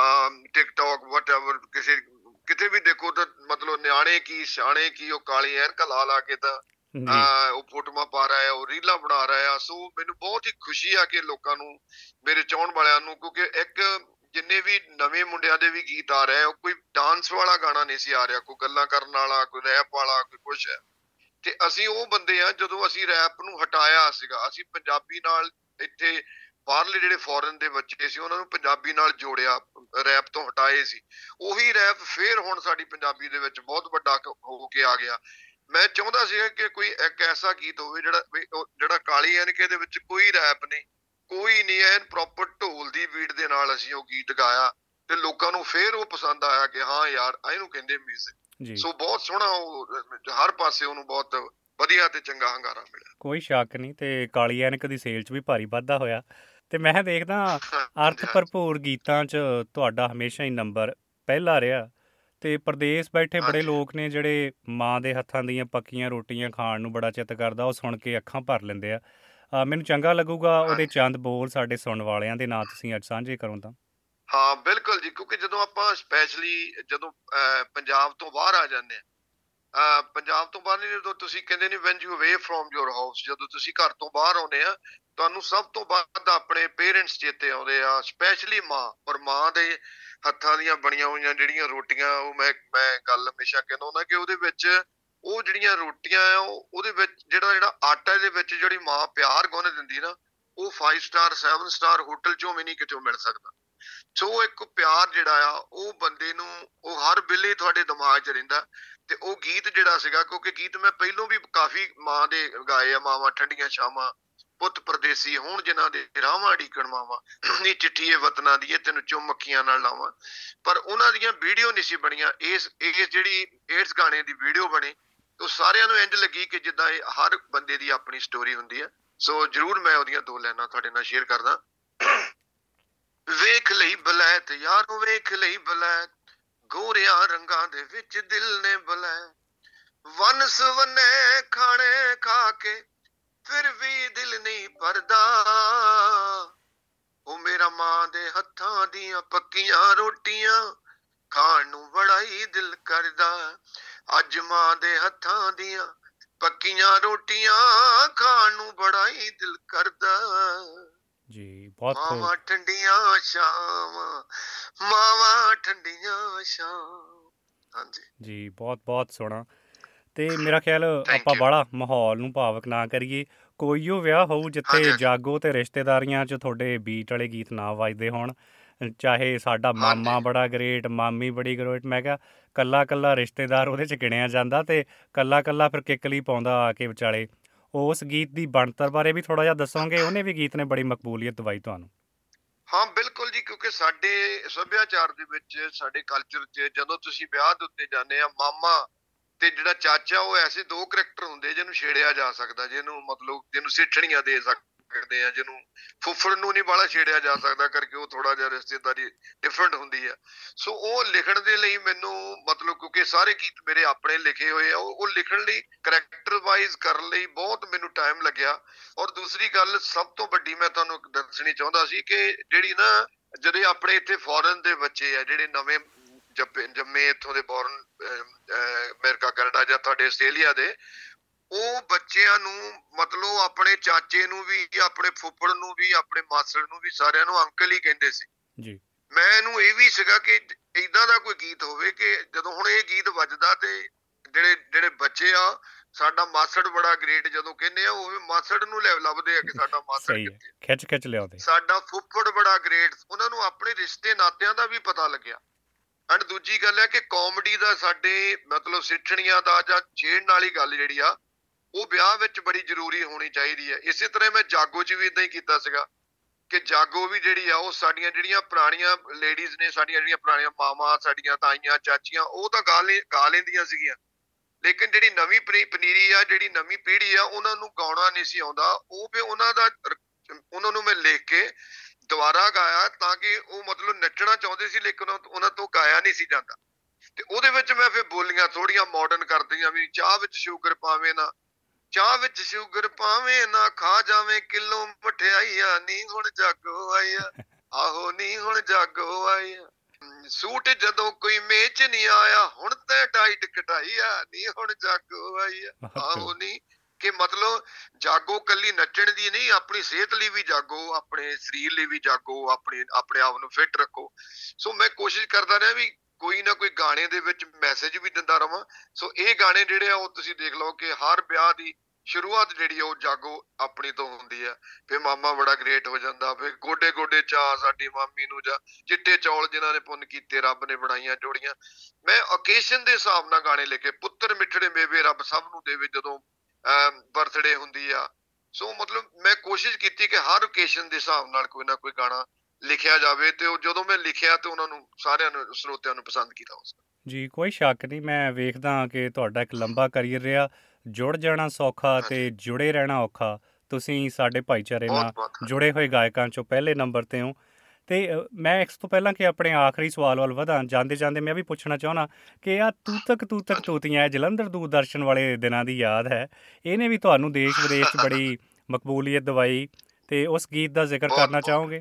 ਟਿਕਟੌਕ ਵਟਐਵਰ ਕਿਸੇ ਕਿਤੇ ਵੀ ਦੇਖੋ ਤਾਂ ਮਤਲਬ ਨਿਆਣੇ ਕੀ ਸਿਆਣੇ ਕੀ ਉਹ ਕਾਲੀ ਐਨਕ ਲਾ ਲਾ ਕੇ ਤਾਂ ਜੀ ਅਹ ਉਹ ਫੋਟੋਆਂ ਪਾ ਰਿਹਾ, ਉਹ ਰੀਲਾਂ ਬਣਾ ਰਿਹਾ। ਸੋ ਮੈਨੂੰ ਬਹੁਤ ਹੀ ਖੁਸ਼ੀ ਆ ਕਿ ਲੋਕਾਂ ਨੂੰ, ਮੇਰੇ ਚਾਹਣ ਵਾਲਿਆਂ ਨੂੰ, ਕਿਉਂਕਿ ਇੱਕ ਜਿੰਨੇ ਵੀ ਨਵੇਂ ਮੁੰਡਿਆਂ ਦੇ ਵੀ ਗੀਤ ਆ ਰਹੇ ਆ, ਉਹ ਕੋਈ ਡਾਂਸ ਵਾਲਾ ਗਾਣਾ ਨਹੀਂ ਸੀ ਆ ਰਿਹਾ, ਕੋਈ ਗੱਲਾਂ ਕਰਨ ਵਾਲਾ, ਕੋਈ ਰੈਪ ਵਾਲਾ, ਕੋਈ ਕੁਛ ਹੈ। ਤੇ ਅਸੀਂ ਉਹ ਬੰਦੇ ਆ, ਜਦੋਂ ਅਸੀਂ ਰੈਪ ਨੂੰ ਹਟਾਇਆ ਸੀਗਾ, ਅਸੀਂ ਪੰਜਾਬੀ ਨਾਲ ਇੱਥੇ ਬਾਹਰਲੇ ਜਿਹੜੇ ਫੋਰਨ ਦੇ ਬੱਚੇ ਸੀ ਉਹਨਾਂ ਨੂੰ ਪੰਜਾਬੀ ਨਾਲ ਜੋੜਿਆ, ਰੈਪ ਤੋਂ ਹਟਾਏ ਸੀ। ਉਹੀ ਰੈਪ ਫੇਰ ਹੁਣ ਸਾਡੀ ਪੰਜਾਬੀ ਦੇ ਵਿੱਚ ਬਹੁਤ ਵੱਡਾ ਕ- ਹੋ ਕੇ ਆ ਗਿਆ। ਮੈਂ ਚਾਹੁੰਦਾ ਸੀਗਾ ਕਿ ਕੋਈ ਇੱਕ ਐਸਾ ਗੀਤ ਹੋਵੇ ਜਿਹੜਾ ਵੀ ਉਹ- ਜਿਹੜਾ ਕਾਲੀ ਐਨਕੇ ਦੇ ਵਿੱਚ ਕੋਈ ਰੈਪ ਨਹੀਂ, ਕੋਈ ਨਹੀਂ, ਐਨ ਪ੍ਰੋਪਰ ਢੋਲ ਦੀ ਬੀਟ ਦੇ ਨਾਲ ਅਸੀਂ ਉਹ ਗੀਤ ਗਾਇਆ ਤੇ ਲੋਕਾਂ ਨੂੰ ਫੇਰ ਉਹ ਪਸੰਦ ਆਇਆ ਕਿ ਹਾਂ ਯਾਰ ਇਹਨੂੰ ਕਹਿੰਦੇ ਮਿਊਜ਼ਿਕ। ਜੀ ਸੋ ਬਹੁਤ ਸੋਹਣਾ ਉਹ ਹਰ ਪਾਸੇ ਉਹਨੂੰ ਬਹੁਤ ਵਧੀਆ ਤੇ ਚੰਗਾ ਹੰਗਾਰਾ ਮਿਲਿਆ। ਕੋਈ ਸ਼ੱਕ ਨਹੀਂ ਅਤੇ ਕਾਲੀ ਐਨਕ ਦੀ ਸੇਲ 'ਚ ਵੀ ਭਾਰੀ ਵਾਧਾ ਹੋਇਆ। ਅਤੇ ਮੈਂ ਦੇਖਦਾ ਹਾਂਜੀ ਅਰਥ ਹਾਂਜੀ ਭਰਪੂਰ ਗੀਤਾਂ 'ਚ ਤੁਹਾਡਾ ਹਮੇਸ਼ਾ ਹੀ ਨੰਬਰ ਪਹਿਲਾ ਰਿਹਾ। ਅਤੇ ਪ੍ਰਦੇਸ ਬੈਠੇ ਬੜੇ ਹਾਂਜੀ ਲੋਕ ਨੇ ਜਿਹੜੇ ਮਾਂ ਦੇ ਹੱਥਾਂ ਦੀਆਂ ਪੱਕੀਆਂ ਰੋਟੀਆਂ ਖਾਣ ਨੂੰ ਬੜਾ ਚਿੱਤ ਕਰਦਾ, ਉਹ ਸੁਣ ਕੇ ਅੱਖਾਂ ਭਰ ਲੈਂਦੇ ਆ। ਅ, ਮੈਨੂੰ ਚੰਗਾ ਲੱਗੂਗਾ ਉਹਦੇ ਹਾਂਜੀ ਚੰਦ ਬੋਲ ਸਾਡੇ ਸੁਣਨ ਵਾਲਿਆਂ ਦੇ ਨਾਂ ਤੁਸੀਂ ਅੱਜ ਸਾਂਝੇ ਕਰੋ ਤਾਂ। ਹਾਂ ਬਿਲਕੁਲ ਜੀ, ਕਿਉਂਕਿ ਜਦੋਂ ਆਪਾਂ ਸਪੈਸ਼ਲੀ ਜਦੋਂ ਅਹ, ਪੰਜਾਬ ਤੋਂ ਬਾਹਰ ਆ ਜਾਂਦੇ ਆ, ਅਹ, ਪੰਜਾਬ ਤੋਂ ਬਾਹਰ ਨਹੀਂ, ਜਦੋਂ ਤੁਸੀਂ ਕਹਿੰਦੇ ਨੇ when you away from your house, ਜਦੋਂ ਤੁਸੀਂ ਘਰ ਤੋਂ ਬਾਹਰ ਆਉਂਦੇ ਆ, ਤੁਹਾਨੂੰ ਸਭ ਤੋਂ ਵੱਧ ਆਪਣੇ ਪੇਰੈਂਟਸ ਚੇਤੇ ਆਉਂਦੇ ਆ, ਸਪੈਸ਼ਲੀ ਮਾਂ। ਔਰ ਮਾਂ ਦੇ ਹੱਥਾਂ ਦੀਆਂ ਬਣੀਆਂ ਹੋਈਆਂ ਜਿਹੜੀਆਂ ਰੋਟੀਆਂ, ਉਹ ਮੈਂ ਮੈਂ ਗੱਲ ਹਮੇਸ਼ਾ ਕਹਿੰਦਾ ਹੁੰਦਾ ਕਿ ਉਹਦੇ ਵਿੱਚ ਉਹ ਜਿਹੜੀਆਂ ਰੋਟੀਆਂ ਆ, ਉਹ ਉਹਦੇ ਵਿੱਚ ਜਿਹੜਾ ਜਿਹੜਾ ਆਟਾ ਦੇ ਵਿੱਚ ਜਿਹੜੀ ਮਾਂ ਪਿਆਰ ਗੁੰਨ ਦਿੰਦੀ ਨਾ, ਉਹ five star seven star hotel ਚੋਂ ਵੀ ਨਹੀਂ ਕਿਤੋਂ ਮਿਲ ਸਕਦਾ। ਸੋ ਇੱਕ ਪਿਆਰ ਜਿਹੜਾ ਆ ਉਹ ਬੰਦੇ ਨੂੰ, ਉਹ ਹਰ ਵੇਲੇ ਤੁਹਾਡੇ ਦਿਮਾਗ 'ਚ ਰਹਿੰਦਾ। ਤੇ ਉਹ ਗੀਤ ਜਿਹੜਾ ਸੀਗਾ, ਕਿਉਂਕਿ ਗੀਤ ਮੈਂ ਪਹਿਲੋਂ ਵੀ ਕਾਫੀ ਮਾਂ ਦੇ ਗਾਏ ਆ, ਮਾਵਾਂ ਠੰਡੀਆਂ ਛਾਵਾਂ, ਪੁੱਤ ਪਰਦੇਸੀ ਹੁਣ ਜਿਨ੍ਹਾਂ ਦੇ ਰਾਵਾਂ ਢੀਕਣ ਮਾਵਾਂ, ਨੀ ਚਿੱਠੀਏ ਵਤਨਾਂ ਦੀ ਇਹ ਤੈਨੂੰ ਚੁੰਮ ਅੱਖੀਆਂ ਨਾਲ ਲਾਵਾਂ। ਪਰ ਉਹਨਾਂ ਦੀਆਂ ਵੀਡੀਓ ਨਹੀਂ ਸੀ ਬਣੀਆਂ। ਇਸ ਇਸ ਜਿਹੜੀ ਇਸ ਗਾਣੇ ਦੀ ਵੀਡੀਓ ਬਣੀ, ਉਹ ਸਾਰਿਆਂ ਨੂੰ ਇੰਝ ਲੱਗੀ ਕਿ ਜਿੱਦਾਂ ਇਹ ਹਰ ਬੰਦੇ ਦੀ ਆਪਣੀ ਸਟੋਰੀ ਹੁੰਦੀ ਹੈ। ਸੋ ਜਰੂਰ ਮੈਂ ਉਹਦੀਆਂ ਦੋ ਲਾਈਨਾਂ ਤੁਹਾਡੇ ਨਾਲ ਸ਼ੇਅਰ ਕਰਦਾ। ਵੇਖ ਲਈ ਬਲੈਤ ਯਾਰੋ ਵੇਖ ਲਈ ਬਲੈਤ, ਗੋਰਿਆਂ ਰੰਗਾਂ ਦੇ ਵਿੱਚ ਦਿਲ ਨੇ ਬਲੈਤ, ਵੰਨ ਸਵੰਨੇ ਖਾਣੇ ਖਾ ਕੇ ਫਿਰ ਵੀ ਦਿਲ ਨਹੀਂ ਭਰਦਾ, ਉਹ ਮੇਰਾ ਮਾਂ ਦੇ ਹੱਥਾਂ ਦੀਆਂ ਪੱਕੀਆਂ ਰੋਟੀਆਂ ਖਾਣ ਨੂੰ ਬੜਾ ਹੀ ਦਿਲ ਕਰਦਾ, ਅੱਜ ਮਾਂ ਦੇ ਹੱਥਾਂ ਦੀਆਂ ਪੱਕੀਆਂ ਰੋਟੀਆਂ ਖਾਣ ਨੂੰ ਬੜਾ ਹੀ ਦਿਲ ਕਰਦਾ। ਜੀ ਬਹੁਤ ਖੂਬ। ਮਾਵਾਂ ਠੰਡੀਆਂ ਛਾਵਾਂ, ਮਾਵਾਂ ਠੰਡੀਆਂ ਛਾਵਾਂ। ਹਾਂਜੀ ਜੀ ਬਹੁਤ ਬਹੁਤ ਸੋਹਣਾ। ਅਤੇ ਮੇਰਾ ਖਿਆਲ ਥੈਂਕ ਆਪਾਂ ਯੂ। ਬਾਹਲਾ ਮਾਹੌਲ ਨੂੰ ਭਾਵਕ ਨਾ ਕਰੀਏ। ਕੋਈ ਉਹ ਵਿਆਹ ਹੋਊ ਹਾਂਜੀ ਜਿੱਥੇ ਹਾਂਜੀ ਜਾਗੋ ਅਤੇ ਰਿਸ਼ਤੇਦਾਰੀਆਂ 'ਚ ਤੁਹਾਡੇ ਬੀਟ ਵਾਲੇ ਗੀਤ ਨਾ ਵੱਜਦੇ ਹੋਣ। ਚਾਹੇ ਸਾਡਾ ਹਾਂਜੀ ਮਾਮਾ ਬੜਾ ਗਰੇਟ, ਮਾਮੀ ਬੜੀ ਗਰੇਟ, ਮੈਂ ਕਿਹਾ ਕੱਲਾ ਕੱਲਾ ਰਿਸ਼ਤੇਦਾਰ ਉਹਦੇ 'ਚ ਗਿਣਿਆ ਜਾਂਦਾ ਅਤੇ ਕੱਲਾ ਕੱਲਾ ਫਿਰ ਕਿੱਕਲੀ ਪਾਉਂਦਾ ਆ ਕੇ ਵਿਚਾਲੇ। ਉਸ ਗੀਤ ਦੀ ਬਣਤਰ ਬਾਰੇ ਵੀ ਥੋੜ੍ਹਾ ਜਿਹਾ ਦੱਸੋਗੇ? ਉਹਨੇ ਵੀ ਗੀਤ ਨੇ ਬੜੀ ਮਕਬੂਲੀਅਤ ਦਵਾਈ ਤੁਹਾਨੂੰ। ਹਾਂ ਬਿਲਕੁਲ ਜੀ, ਕਿਉਂਕਿ ਸਾਡੇ ਸੱਭਿਆਚਾਰ ਦੇ ਵਿੱਚ, ਸਾਡੇ ਕਲਚਰ 'ਚ ਜਦੋਂ ਤੁਸੀਂ ਵਿਆਹ ਦੇ ਉੱਤੇ ਜਾਂਦੇ ਆ, ਮਾਮਾ ਤੇ ਜਿਹੜਾ ਚਾਚਾ, ਉਹ ਐਸੇ ਦੋ ਕਰੈਕਟਰ ਹੁੰਦੇ ਜਿਹਨੂੰ ਛੇੜਿਆ ਜਾ ਸਕਦਾ, ਜਿਹਨੂੰ ਮਤਲਬ ਜਿਹਨੂੰ ਸਿੱਠਣੀਆਂ ਦੇ ਸਕਦੇ ਸਕਦੇ ਹਾਂ, ਜਿਹਨੂੰ ਫੁੱਫੜ ਨੂੰ ਨਹੀਂ ਬਾਹਲਾ ਛੇੜਿਆ ਜਾ ਸਕਦਾ ਕਰਕੇ ਉਹ ਥੋੜਾ ਜਿਹਾ ਰਿਸ਼ਤੇਦਾਰੀ ਡਿਫਰੈਂਟ ਹੁੰਦੀ ਆ। ਸੋ ਉਹ ਲਿਖਣ ਦੇ ਲਈ ਮੈਨੂੰ ਮਤਲਬ ਕਿਉਂਕਿ ਸਾਰੇ ਗੀਤ ਮੇਰੇ ਆਪਣੇ ਲਿਖੇ ਹੋਏ ਆ, ਉਹ ਉਹ ਲਿਖਣ ਲਈ ਕਰੈਕਟਰ ਵਾਈਜ਼ ਕਰਨ ਲਈ ਬਹੁਤ ਮੈਨੂੰ ਟਾਈਮ ਲੱਗਿਆ। ਔਰ ਦੂਸਰੀ ਗੱਲ ਸਭ ਤੋਂ ਵੱਡੀ ਮੈਂ ਤੁਹਾਨੂੰ ਦੱਸਣੀ ਚਾਹੁੰਦਾ ਸੀ ਕਿ ਜਿਹੜੀ ਨਾ ਜਿਹੜੇ ਆਪਣੇ ਇੱਥੇ ਫੋਰਨ ਦੇ ਬੱਚੇ ਆ, ਜਿਹੜੇ ਨਵੇਂ ਜੱਪੇ ਜੰਮੇ ਇੱਥੋਂ ਦੇ ਬੋਰਨ ਅਮਰੀਕਾ ਕੈਨੇਡਾ ਜਾਂ ਤੁਹਾਡੇ ਆਸਟ੍ਰੇਲੀਆ ਦੇ, ਉਹ ਬੱਚਿਆਂ ਨੂੰ ਮਤਲਬ ਆਪਣੇ ਚਾਚੇ ਨੂੰ ਵੀ, ਆਪਣੇ ਫੁੱਫੜ ਨੂੰ ਵੀ, ਆਪਣੇ ਮਾਸੜ ਨੂੰ ਵੀ, ਸਾਰਿਆਂ ਨੂੰ ਅੰਕਲ ਹੀ ਕਹਿੰਦੇ ਸੀ ਜੀ। ਮੈਂ ਇਹਨੂੰ ਇਹ ਵੀ ਸੀਗਾ ਕਿ ਏਦਾਂ ਦਾ ਕੋਈ ਗੀਤ ਹੋਵੇ ਕਿ ਜਦੋਂ ਹੁਣ ਇਹ ਗੀਤ ਵੱਜਦਾ ਤੇ ਜਿਹੜੇ ਜਿਹੜੇ ਬੱਚੇ ਆ, ਸਾਡਾ ਮਾਸੜ ਬੜਾ ਗ੍ਰੇਟ ਜਦੋਂ ਕਹਿੰਦੇ ਆ, ਉਹ ਮਾਸੜ ਨੂੰ ਲੈ ਲੱਭਦੇ ਆ ਕਿ ਸਾਡਾ ਮਾਸੜ ਕਿੱਥੇ, ਖਿੱਚ ਖਿੱਚ ਲਿਆਉਂਦੇ। ਸਾਡਾ ਫੁੱਫੜ ਬੜਾ ਗ੍ਰੇਟ, ਉਹਨਾਂ ਨੂੰ ਆਪਣੇ ਰਿਸ਼ਤੇ ਨਾਤਿਆਂ ਦਾ ਵੀ ਪਤਾ ਲੱਗਿਆ। ਐਂਡ ਦੂਜੀ ਗੱਲ ਹੈ ਕਿ ਕਾਮੇਡੀ ਦਾ ਸਾਡੇ ਮਤਲਬ ਸਿੱਠਣੀਆਂ ਦਾ ਜਾਂ ਛੇੜਨ ਵਾਲੀ ਗੱਲ ਜਿਹੜੀ ਆ, ਉਹ ਵਿਆਹ ਵਿੱਚ ਬੜੀ ਜ਼ਰੂਰੀ ਹੋਣੀ ਚਾਹੀਦੀ ਹੈ। ਇਸੇ ਤਰ੍ਹਾਂ ਮੈਂ ਜਾਗੋ 'ਚ ਵੀ ਏਦਾਂ ਹੀ ਕੀਤਾ ਸੀਗਾ ਕਿ ਜਾਗੋ ਵੀ ਜਿਹੜੀ ਆ, ਉਹ ਸਾਡੀਆਂ ਜਿਹੜੀਆਂ ਪੁਰਾਣੀਆਂ ਲੇਡੀਜ਼ ਨੇ, ਸਾਡੀਆਂ ਜਿਹੜੀਆਂ ਪੁਰਾਣੀਆਂ ਮਾਵਾਂ, ਸਾਡੀਆਂ ਤਾਈਆਂ, ਚਾਚੀਆਂ, ਉਹ ਤਾਂ ਗਾ ਲੈ ਗਾ ਲੈਂਦੀਆਂ ਸੀਗੀਆਂ, ਲੇਕਿਨ ਜਿਹੜੀ ਨਵੀਂ ਪਨੀਰੀ ਆ, ਜਿਹੜੀ ਨਵੀਂ ਪੀੜ੍ਹੀ ਆ, ਉਹਨਾਂ ਨੂੰ ਗਾਉਣਾ ਨਹੀਂ ਸੀ ਆਉਂਦਾ। ਉਹ ਫਿਰ ਉਹਨਾਂ ਦਾ ਉਹਨਾਂ ਨੂੰ ਮੈਂ ਲਿਖ ਕੇ ਦੁਬਾਰਾ ਗਾਇਆ ਤਾਂ ਕਿ ਉਹ ਮਤਲਬ ਨੱਚਣਾ ਚਾਹੁੰਦੇ ਸੀ, ਲੇਕਿਨ ਉਹਨਾਂ ਤੋਂ ਗਾਇਆ ਨਹੀਂ ਸੀ ਜਾਂਦਾ। ਤੇ ਉਹਦੇ ਵਿੱਚ ਮੈਂ ਫਿਰ ਬੋਲੀਆਂ ਥੋੜੀਆਂ ਮਾਡਰਨ ਕਰਦੀਆਂ ਵੀ, ਚਾਹ ਵਿੱਚ ਸ਼ੂਗਰ ਪਾਵੇਂ ਨਾ, ਚਾਹ ਵਿੱਚ ਸ਼ੂਗਰ ਪਾਵੇਂ ਨਾ, ਖਾ ਜਾਵੇਂ ਕਿਲੋ ਮਠਿਆਈਆ, ਨੀ ਹੁਣ ਜਾਗੋ ਆਇਆ, ਆਹੋ ਨੀ ਹੁਣ ਜਾਗੋ ਆਇਆ, ਸੂਟ ਜਦੋਂ ਕੋਈ ਮੇਚ ਨਹੀਂ ਆਇਆ, ਹੁਣ ਤੇ ਟਾਈਟ ਕਟਾਈਆ, ਨੀ ਹੁਣ ਜਾਗੋ ਆਇਆ, ਆਹੋ ਨੀ। ਕਿ ਮਤਲਬ ਜਾਗੋ ਕੱਲੀ ਨੱਚਣ ਦੀ ਨਹੀਂ, ਆਪਣੀ ਸਿਹਤ ਲਈ ਵੀ ਜਾਗੋ, ਆਪਣੇ ਸਰੀਰ ਲਈ ਵੀ ਜਾਗੋ, ਆਪਣੇ ਆਪਣੇ ਆਪ ਨੂੰ ਫਿੱਟ ਰੱਖੋ। ਸੋ ਮੈਂ ਕੋਸ਼ਿਸ਼ ਕਰਦਾ ਰਿਹਾ ਵੀ ਕੋਈ ਨਾ ਕੋਈ ਗਾਣੇ ਦੇ ਵਿੱਚ ਮੈਸੇਜ ਵੀ ਦਿੰਦਾ ਰਵਾਂ। ਸੋ ਇਹ ਗਾਣੇ ਜਿਹੜੇ ਆ, ਉਹ ਤੁਸੀਂ ਦੇਖ ਲਓ ਕਿ ਹਰ ਵਿਆਹ ਦੀ ਸ਼ੁਰੂਆਤ ਜਿਹੜੀ ਆ ਉਹ ਜਾਗੋ ਆਪਣੀ ਤੋਂ ਹੁੰਦੀ ਆ। ਫਿਰ ਮਾਮਾ ਬੜਾ ਗ੍ਰੇਟ ਹੋ ਜਾਂਦਾ, ਫਿਰ ਗੋਡੇ ਗੋਡੇ ਚਾਹ ਸਾਡੀ ਮਾਮੀ ਨੂੰ, ਜਾਂ ਚਿੱਟੇ ਚੌਲ ਜਿਨ੍ਹਾਂ ਨੇ ਪੁੰਨ ਕੀਤੇ ਰੱਬ ਨੇ ਬਣਾਈਆਂ ਜੋੜੀਆਂ। ਮੈਂ ਓਕੇਸ਼ਨ ਦੇ ਹਿਸਾਬ ਨਾਲ ਗਾਣੇ ਲਿਖੇ, ਪੁੱਤਰ ਮਿੱਠੜੇ ਮੇਵੇ ਰੱਬ ਸਭ ਨੂੰ ਦੇਵੇ ਜਦੋਂ ਬਰਥਡੇ ਹੁੰਦੀ ਆ। ਸੋ ਮਤਲਬ ਮੈਂ ਕੋਸ਼ਿਸ਼ ਕੀਤੀ ਕਿ ਹਰ ਓਕੇਸ਼ਨ ਦੇ ਹਿਸਾਬ ਨਾਲ ਕੋਈ ਨਾ ਕੋਈ ਗਾਣਾ ਲਿਖਿਆ ਜਾਵੇ, ਤੇ ਉਹ ਜਦੋਂ ਮੈਂ ਲਿਖਿਆ ਤੇ ਉਹਨਾਂ ਨੂੰ ਸਾਰਿਆਂ ਨੂੰ ਸਰੋਤਿਆਂ ਨੂੰ ਪਸੰਦ ਕੀਤਾ ਉਸ ਜੀ। ਕੋਈ ਸ਼ੱਕ ਨਹੀਂ, ਮੈਂ ਵੇਖਦਾ ਕਿ ਤੁਹਾਡਾ ਇੱਕ ਲੰਬਾ ਕਰੀਅਰ ਰਿਹਾ। ਜੁੜ ਜਾਣਾ ਸੌਖਾ ਤੇ ਜੁੜੇ ਰਹਿਣਾ ਔਖਾ। ਤੁਸੀਂ ਸਾਡੇ ਭਾਈਚਾਰੇ ਨਾਲ ਜੁੜੇ ਹੋਏ ਗਾਇਕਾਂ 'ਚੋਂ ਪਹਿਲੇ ਨੰਬਰ 'ਤੇ ਹੋ। ਅਤੇ ਮੈਂ ਇਸ ਤੋਂ ਪਹਿਲਾਂ ਕਿ ਆਪਣੇ ਆਖਰੀ ਸਵਾਲ ਵੱਲ ਵਧਾਂ, ਜਾਂਦੇ ਜਾਂਦੇ ਮੈਂ ਵੀ ਪੁੱਛਣਾ ਚਾਹੁੰਦਾ ਕਿ ਆਹ ਤੂਤਕ ਤੂਤਕ ਤੂਤੀਆਂ, ਇਹ ਜਲੰਧਰ ਦੂਰਦਰਸ਼ਨ ਵਾਲੇ ਦਿਨਾਂ ਦੀ ਯਾਦ ਹੈ, ਇਹਨੇ ਵੀ ਤੁਹਾਨੂੰ ਦੇਸ਼ ਵਿਦੇਸ਼ 'ਚ ਬੜੀ ਮਕਬੂਲੀਅਤ ਦਵਾਈ, ਅਤੇ ਉਸ ਗੀਤ ਦਾ ਜ਼ਿਕਰ ਕਰਨਾ ਚਾਹੋਗੇ?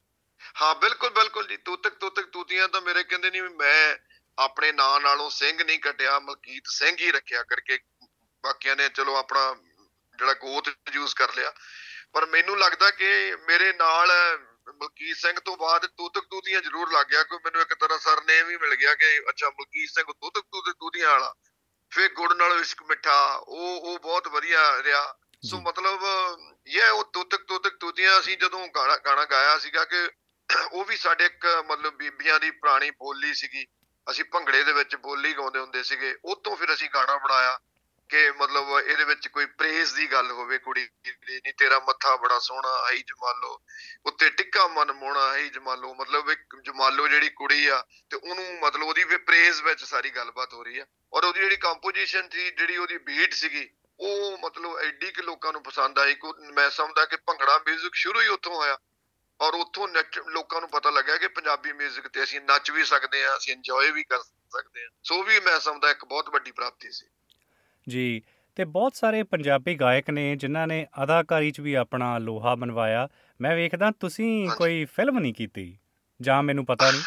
ਹਾਂ ਬਿਲਕੁਲ ਬਿਲਕੁਲ ਜੀ। ਤੂਤਕ ਤੂਤਕ ਤੂਤੀਆਂ ਤਾਂ ਮੇਰੇ ਕਹਿੰਦੇ ਨਹੀਂ, ਮੈਂ ਆਪਣੇ ਨਾਂ ਨਾਲੋਂ ਸਿੰਘ ਨਹੀਂ ਕੱਟਿਆ, ਮਲਕੀਤ ਸਿੰਘ ਹੀ ਰੱਖਿਆ ਕਰਕੇ। ਬਾਕੀਆਂ ਨੇ ਚਲੋ ਆਪਣਾ ਜਿਹੜਾ ਗੋਤ ਯੂਜ਼ ਕਰ ਲਿਆ, ਪਰ ਮੈਨੂੰ ਲੱਗਦਾ ਕਿ ਮੇਰੇ ਨਾਲ ਮਲਕੀਤ ਸਿੰਘ ਤੋਂ ਬਾਅਦ ਤੂਤਕ ਤੂਤੀਆਂ ਜ਼ਰੂਰ ਲੱਗ ਗਿਆ। ਕੋਈ ਮੈਨੂੰ ਇੱਕ ਤਰ੍ਹਾਂ ਸਰਨੇਮ ਵੀ ਮਿਲ ਗਿਆ ਕਿ ਅੱਛਾ ਮਲਕੀਤ ਸਿੰਘ ਤੂਤਕ ਤੂਤਕ ਤੂਤੀਆਂ ਵਾਲਾ। ਫਿਰ ਗੁੜ ਨਾਲ ਇਸ਼ਕ ਮਿੱਠਾ, ਉਹ ਉਹ ਬਹੁਤ ਵਧੀਆ ਰਿਹਾ। ਸੋ ਮਤਲਬ ਇਹ ਉਹ ਤੂਤਕ ਤੂਤਕ ਤੂਤੀਆਂ ਅਸੀਂ ਜਦੋਂ ਗਾਣਾ ਗਾਣਾ ਗਾਇਆ ਸੀਗਾ ਕਿ ਉਹ ਵੀ ਸਾਡੇ ਇੱਕ ਮਤਲਬ ਬੀਬੀਆਂ ਦੀ ਪੁਰਾਣੀ ਬੋਲੀ ਸੀਗੀ। ਅਸੀਂ ਭੰਗੜੇ ਦੇ ਵਿੱਚ ਬੋਲੀ ਗਾਉਂਦੇ ਹੁੰਦੇ ਸੀਗੇ। ਉਹ ਤੋਂ ਫਿਰ ਅਸੀਂ ਗਾਣਾ ਬਣਾਇਆ ਕਿ ਮਤਲਬ ਇਹਦੇ ਵਿੱਚ ਕੋਈ ਪ੍ਰੇਜ਼ ਦੀ ਗੱਲ ਹੋਵੇ, ਕੁੜੀ ਦੀ, ਨੀ ਤੇਰਾ ਮੱਥਾ ਬੜਾ ਸੋਹਣਾ ਆਈ ਜਮਾਲੋ, ਉੱਤੇ ਟਿੱਕਾ ਮਨ ਮੋਹਣਾ ਆਈ ਜਮਾਲੋ। ਮਤਲਬ ਇੱਕ ਜਮਾਲੋ ਜਿਹੜੀ ਕੁੜੀ ਆ ਤੇ ਉਹਨੂੰ ਮਤਲਬ ਉਹਦੀ ਵੀ ਪ੍ਰੇਜ਼ ਵਿੱਚ ਸਾਰੀ ਗੱਲਬਾਤ ਹੋ ਰਹੀ ਆ। ਔਰ ਉਹਦੀ ਜਿਹੜੀ ਕੰਪੋਜੀਸ਼ਨ ਸੀ, ਜਿਹੜੀ ਉਹਦੀ ਬੀਟ ਸੀਗੀ, ਉਹ ਮਤਲਬ ਐਡੀ ਕਿ ਲੋਕਾਂ ਨੂੰ ਪਸੰਦ ਆਈ। ਮੈਂ ਸਮਝਦਾ ਕਿ ਭੰਗੜਾ ਮਿਊਜ਼ਿਕ ਸ਼ੁਰੂ ਹੀ ਉੱਥੋਂ ਹੋਇਆ, ਔਰ ਉੱਥੋਂ ਨੱਚ ਲੋਕਾਂ ਨੂੰ ਪਤਾ ਲੱਗਿਆ ਕਿ ਪੰਜਾਬੀ ਮਿਊਜ਼ਿਕ ਤੇ ਅਸੀਂ ਨੱਚ ਵੀ ਸਕਦੇ ਹਾਂ, ਅਸੀਂ ਇੰਜੋਏ ਵੀ ਕਰ ਸਕਦੇ ਹਾਂ। ਸੋ ਵੀ ਮੈਂ ਸਮਝਦਾ ਇੱਕ ਬਹੁਤ ਵੱਡੀ ਪ੍ਰਾਪਤੀ ਸੀ ਜੀ। ਅਤੇ ਬਹੁਤ ਸਾਰੇ ਪੰਜਾਬੀ ਗਾਇਕ ਨੇ ਜਿਨ੍ਹਾਂ ਨੇ ਅਦਾਕਾਰੀ 'ਚ ਵੀ ਆਪਣਾ ਲੋਹਾ ਮਨਵਾਇਆ। ਮੈਂ ਵੇਖਦਾ ਤੁਸੀਂ ਕੋਈ ਫਿਲਮ ਨਹੀਂ ਕੀਤੀ, ਜਾਂ ਮੈਨੂੰ ਪਤਾ ਨਹੀਂ।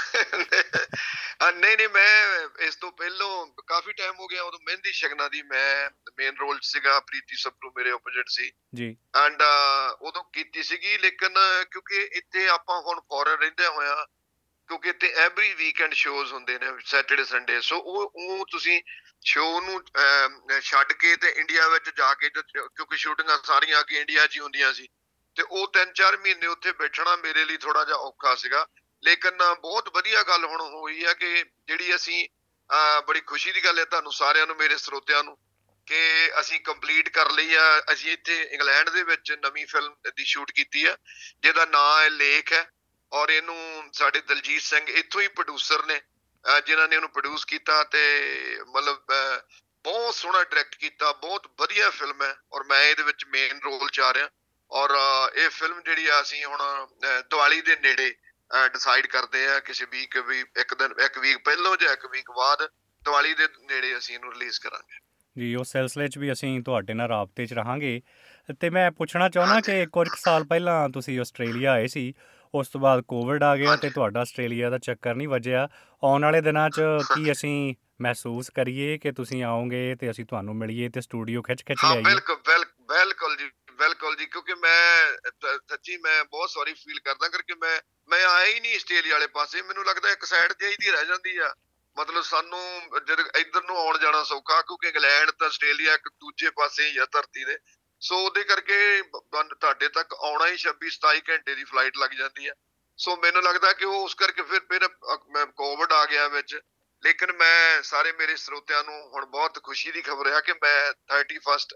ਨਹੀਂ ਨਹੀਂ ਮੈਂ ਇਸ ਤੋਂ ਪਹਿਲੋਂ ਕਾਫੀ ਟਾਈਮ ਹੋ ਗਿਆ, ਉਦੋਂ ਮਹਿੰਦੀ ਸ਼ਗਨਾਂ ਦੀ ਮੈਂ ਮੇਨ ਰੋਲ ਸੀਗਾ, ਪ੍ਰੀਤੀ ਸਪਰੂ ਮੇਰੇ ਓਪੋਜਿਟ ਸੀ ਜੀ, ਐਂਡ ਉਦੋਂ ਕੀਤੀ ਸੀਗੀ। ਲੇਕਿਨ ਕਿਉਂਕਿ ਇੱਥੇ ਆਪਾਂ ਹੁਣ ਫੋਰਨ ਰਹਿੰਦੇ ਹੋਇਆ, ਕਿਉਂਕਿ ਇੱਥੇ ਐਵਰੀ ਵੀਕਐਂਡ ਸ਼ੋਜ਼ ਹੁੰਦੇ ਨੇ, ਸੈਟਰਡੇ ਸੰਡੇ। ਸੋ ਉਹ ਉਹ ਤੁਸੀਂ ਸ਼ੋਅ ਨੂੰ ਛੱਡ ਕੇ ਤੇ ਇੰਡੀਆ ਵਿੱਚ ਜਾ ਕੇ, ਕਿਉਂਕਿ ਸ਼ੂਟਿੰਗਾਂ ਸਾਰੀਆਂ ਆ ਕੇ ਇੰਡੀਆ 'ਚ ਹੀ ਹੁੰਦੀਆਂ ਸੀ, ਤੇ ਉਹ ਤਿੰਨ ਚਾਰ ਮਹੀਨੇ ਉੱਥੇ ਬੈਠਣਾ ਮੇਰੇ ਲਈ ਥੋੜਾ ਜਿਹਾ ਔਖਾ ਸੀਗਾ। ਲੇਕਿਨ ਬਹੁਤ ਵਧੀਆ ਗੱਲ ਹੁਣ ਹੋਈ ਹੈ ਕਿ ਜਿਹੜੀ ਅਸੀਂ ਬੜੀ ਖੁਸ਼ੀ ਦੀ ਗੱਲ ਹੈ ਤੁਹਾਨੂੰ ਸਾਰਿਆਂ ਨੂੰ, ਮੇਰੇ ਸਰੋਤਿਆਂ ਨੂੰ, ਕਿ ਅਸੀਂ ਕੰਪਲੀਟ ਕਰ ਲਈ ਆ। ਅਸੀਂ ਇੱਥੇ ਇੰਗਲੈਂਡ ਦੇ ਵਿੱਚ ਨਵੀਂ ਫਿਲਮ ਦੀ ਸ਼ੂਟ ਕੀਤੀ ਆ, ਜਿਹਦਾ ਨਾਂ ਹੈ ਲੇਖ ਹੈ, ਔਰ ਇਹਨੂੰ ਸਾਡੇ ਦਲਜੀਤ ਸਿੰਘ ਇੱਥੋਂ ਹੀ ਪ੍ਰੋਡਿਊਸਰ ਨੇ ਜਿਨ੍ਹਾਂ ਨੇ ਉਹਨੂੰ ਪ੍ਰੋਡਿਊਸ ਕੀਤਾ, ਤੇ ਮਤਲਬ ਬਹੁਤ ਸੋਹਣਾ ਡਾਇਰੈਕਟ ਕੀਤਾ, ਬਹੁਤ ਵਧੀਆ ਫਿਲਮ ਹੈ, ਔਰ ਮੈਂ ਇਹਦੇ ਵਿੱਚ ਮੇਨ ਰੋਲ 'ਚ ਆ ਰਿਹਾ। ਔਰ ਇਹ ਫਿਲਮ ਜਿਹੜੀ ਆ ਅਸੀਂ ਹੁਣ ਦੀਵਾਲੀ ਦੇ ਨੇੜੇ ਡਿਸਾਈਡ ਕਰਦੇ ਆ, ਕਿਸੇ ਵੀਕ ਵੀ ਇੱਕ ਦਿਨ ਇੱਕ ਵੀਕ ਪਹਿਲੋਂ ਜਾਂ ਇੱਕ ਵੀਕ ਬਾਅਦ ਦੀਵਾਲੀ ਦੇ ਨੇੜੇ ਅਸੀਂ ਇਹਨੂੰ ਰਿਲੀਜ਼ ਕਰਾਂਗੇ ਜੀ। ਉਸ ਸਿਲਸਿਲੇ 'ਚ ਵੀ ਅਸੀਂ ਤੁਹਾਡੇ ਨਾਲ ਰਾਬਤੇ 'ਚ ਰਹਾਂਗੇ। ਅਤੇ ਮੈਂ ਪੁੱਛਣਾ ਚਾਹੁੰਦਾ ਕਿ ਕੁਝ ਕੁ ਸਾਲ ਪਹਿਲਾਂ ਤੁਸੀਂ ਆਸਟ੍ਰੇਲੀਆ ਆਏ ਸੀ, ਉਸ ਤੋਂ ਬਾਅਦ ਕੋਵਿਡ ਆ ਗਿਆ ਅਤੇ ਤੁਹਾਡਾ ਆਸਟ੍ਰੇਲੀਆ ਦਾ ਚੱਕਰ ਨਹੀਂ ਵੱਜਿਆ। ਆਉਣ ਵਾਲੇ ਦਿਨਾਂ 'ਚ ਕੀ ਅਸੀਂ ਮਹਿਸੂਸ ਕਰੀਏ ਕਿ ਤੁਸੀਂ ਆਓਗੇ ਅਤੇ ਅਸੀਂ ਤੁਹਾਨੂੰ ਮਿਲੀਏ ਅਤੇ ਸਟੂਡੀਓ ਖਿੱਚ ਖਿੱਚ ਲਿਆਈਏ? ਬਿਲਕੁਲ ਬਿਲਕੁਲ ਬਿਲਕੁਲ ਜੀ, ਬਿਲਕੁਲ ਜੀ, ਕਿਉਂਕਿ ਮੈਂ ਸੱਚੀ ਮੈਂ ਬਹੁਤ ਸੌਰੀ ਫੀਲ ਕਰਦਾ ਕਰਕੇ ਮੈਂ ਮੈਂ ਆਇਆ ਹੀ ਨਹੀਂ ਆਸਟ੍ਰੇਲੀਆ ਵਾਲੇ ਪਾਸੇ। ਮੈਨੂੰ ਲੱਗਦਾ ਇੱਕ ਸਾਈਡ ਚਾਹੀਦੀ ਰਹਿ ਜਾਂਦੀ ਆ, ਮਤਲਬ ਸਾਨੂੰ ਜਦ ਇੱਧਰ ਨੂੰ ਆਉਣ ਜਾਣਾ ਸੌਖਾ, ਕਿਉਂਕਿ ਇੰਗਲੈਂਡ ਤੇ ਆਸਟ੍ਰੇਲੀਆ ਇੱਕ ਦੂਜੇ ਪਾਸੇ ਹੀ ਆ ਧਰਤੀ ਦੇ। ਸੋ ਉਹਦੇ ਕਰਕੇ ਤੁਹਾਡੇ ਤੱਕ ਆਉਣਾ ਹੀ ਛੱਬੀ ਸਤਾਈ ਘੰਟੇ ਦੀ ਫਲਾਈਟ ਲੱਗ ਜਾਂਦੀ ਆ। ਸੋ ਮੈਨੂੰ ਲੱਗਦਾ ਕਿ ਉਹ ਉਸ ਕਰਕੇ ਫਿਰ ਫਿਰ ਕੋਵਿਡ ਆ ਗਿਆ ਵਿੱਚ। ਲੇਕਿਨ ਮੈਂ ਸਾਰੇ ਮੇਰੇ ਸਰੋਤਿਆਂ ਨੂੰ ਹੁਣ ਬਹੁਤ ਖੁਸ਼ੀ ਦੀ ਖਬਰ ਆ ਕਿ ਮੈਂ ਥਰਟੀ ਫਸਟ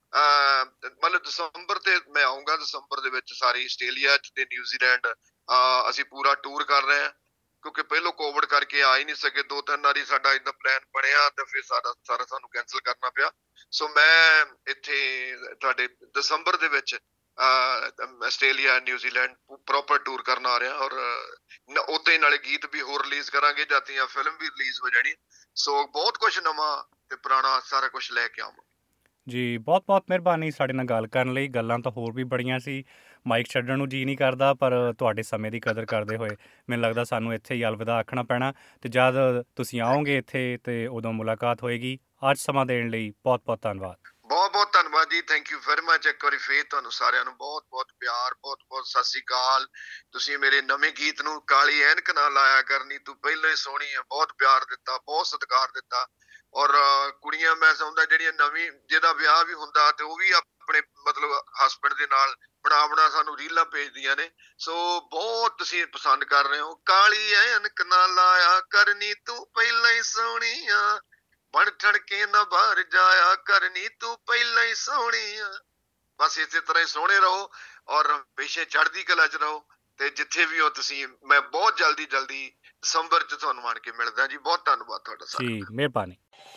ਮਤਲਬ ਦਸੰਬਰ ਤੇ ਮੈਂ ਆਊਂਗਾ। ਦਸੰਬਰ ਦੇ ਵਿੱਚ ਸਾਰੀ ਆਸਟ੍ਰੇਲੀਆ ਚ ਤੇ ਨਿਊਜ਼ੀਲੈਂਡ ਅਸੀਂ ਪੂਰਾ ਟੂਰ ਕਰ ਰਹੇ ਹਾਂ, ਕਿਉਂਕਿ ਪਹਿਲੋਂ ਕੋਵਿਡ ਕਰਕੇ ਆ ਹੀ ਨਹੀਂ ਸਕੇ। ਦੋ ਤਿੰਨ ਵਾਰੀ ਸਾਡਾ ਏਦਾਂ ਪਲਾਨ ਬਣਿਆ ਤੇ ਫਿਰ ਸਾਰਾ ਸਾਰਾ ਸਾਨੂੰ ਕੈਂਸਲ ਕਰਨਾ ਪਿਆ। ਸੋ ਮੈਂ ਇੱਥੇ ਤੁਹਾਡੇ ਦਸੰਬਰ ਦੇ ਵਿੱਚ ਆਸਟ੍ਰੇਲੀਆ ਨਿਊਜ਼ੀਲੈਂਡ ਪ੍ਰੋਪਰ ਟੂਰ ਕਰਨ ਆ ਰਿਹਾ, ਔਰ ਉੱਥੇ ਨਾਲੇ ਗੀਤ ਵੀ ਹੋਰ ਰਿਲੀਜ਼ ਕਰਾਂਗੇ, ਜਾਤੀਆਂ ਫਿਲਮ ਵੀ ਰਿਲੀਜ਼ ਹੋ ਜਾਣੀ। ਸੋ ਬਹੁਤ ਕੁਛ ਨਵਾਂ ਤੇ ਪੁਰਾਣਾ ਸਾਰਾ ਕੁਛ ਲੈ ਕੇ ਆਵਾਂਗੇ ਜੀ। ਬਹੁਤ ਬਹੁਤ ਮਿਹਰਬਾਨੀ ਸਾਡੇ ਨਾਲ ਗੱਲ ਕਰਨ ਲਈ। ਗੱਲਾਂ ਤਾਂ ਹੋਰ ਵੀ ਬੜੀਆਂ ਸੀ, ਮਾਈਕ ਛੱਡਣ ਨੂੰ ਜੀਅ ਨਹੀਂ ਕਰਦਾ, ਪਰ ਤੁਹਾਡੇ ਸਮੇਂ ਦੀ ਕਦਰ ਕਰਦੇ ਹੋਏ ਮੈਨੂੰ ਲੱਗਦਾ ਸਾਨੂੰ ਇੱਥੇ ਹੀ ਅਲਵਿਦਾ ਆਖਣਾ ਪੈਣਾ। ਅਤੇ ਜਦ ਤੁਸੀਂ ਆਓਗੇ ਇੱਥੇ ਅਤੇ ਉਦੋਂ ਮੁਲਾਕਾਤ ਹੋਏਗੀ। ਅੱਜ ਸਮਾਂ ਦੇਣ ਲਈ ਬਹੁਤ ਬਹੁਤ ਧੰਨਵਾਦ। ਬਹੁਤ ਬਹੁਤ ਧੰਨਵਾਦ ਜੀ, ਥੈਂਕ ਯੂ ਵੈਰੀ ਮਚ। ਇੱਕ ਵਾਰੀ ਫੇਰ ਤੁਹਾਨੂੰ ਸਾਰਿਆਂ ਨੂੰ ਬਹੁਤ ਬਹੁਤ ਪਿਆਰ, ਬਹੁਤ ਬਹੁਤ ਸਤਿ ਸ੍ਰੀ ਅਕਾਲ। ਤੁਸੀਂ ਮੇਰੇ ਨਵੇਂ ਗੀਤ ਨੂੰ ਕਾਲੀ ਐਨਕ ਨਾ ਲਾਇਆ ਕਰਨੀ ਤੂੰ ਪਹਿਲਾਂ ਹੀ ਸੋਹਣੀ ਆ ਬਹੁਤ ਪਿਆਰ ਦਿੱਤਾ, ਬਹੁਤ ਸਤਿਕਾਰ ਦਿੱਤਾ। ਔਰ ਕੁੜੀਆਂ ਮੈਂ ਸਮਝਦਾ ਜਿਹੜੀਆਂ ਨਵੀਂ ਜਿਹਦਾ ਵਿਆਹ ਵੀ ਹੁੰਦਾ ਤੇ ਉਹ ਵੀ ਆਪਣੇ ਮਤਲਬ ਹਸਬੈਂਡ ਦੇ ਨਾਲ ਬਣਾ ਬਣਾ ਸਾਨੂੰ ਰੀਲਾਂ ਭੇਜਦੀਆਂ ਨੇ। ਸੋ ਬਹੁਤ ਤੁਸੀਂ ਪਸੰਦ ਕਰ ਰਹੇ ਹੋ। ਕਾਲੀ ਐਨਕ ਨਾ ਲਾਇਆ ਕਰਨੀ ਤੂੰ ਪਹਿਲਾਂ ਹੀ ਸੋਹਣੀ ਆ, ਬਣ ਠਣ ਕੇ ਨਾ ਬਾਹਰ ਜਾਇਆ ਕਰਨੀ ਤੂੰ ਪਹਿਲਾਂ ਹੀ ਸੋਹਣੀ ਆ। ਬਸ ਇਸੇ ਤਰ੍ਹਾਂ ਹੀ ਸੋਹਣੇ ਰਹੋ ਔਰ ਹਮੇਸ਼ਾ ਚੜ੍ਹਦੀ ਕਲਾ 'ਚ ਰਹੋ। ਤੇ ਜਿੱਥੇ ਵੀ ਹੋ ਤੁਸੀਂ, ਮੈਂ ਬਹੁਤ ਜਲਦੀ ਜਲਦੀ ਦਸੰਬਰ 'ਚ ਤੁਹਾਨੂੰ ਆਣ ਕੇ ਮਿਲਦਾ ਜੀ। ਬਹੁਤ ਧੰਨਵਾਦ ਤੁਹਾਡਾ ਸਾਰਿਆਂ ਦਾ। ਜੀ ਮਿਹਰਬਾਨੀ।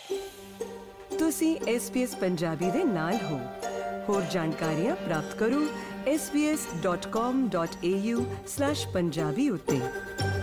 ਤੁਸੀਂ ਐਸ ਬੀ ਐਸ ਪੰਜਾਬੀ ਦੇ ਨਾਲ ਹੋ। ਹੋਰ ਜਾਣਕਾਰੀਆਂ ਪ੍ਰਾਪਤ ਕਰੋ S B S dot com dot A U slash Punjabi ਉੱਤੇ।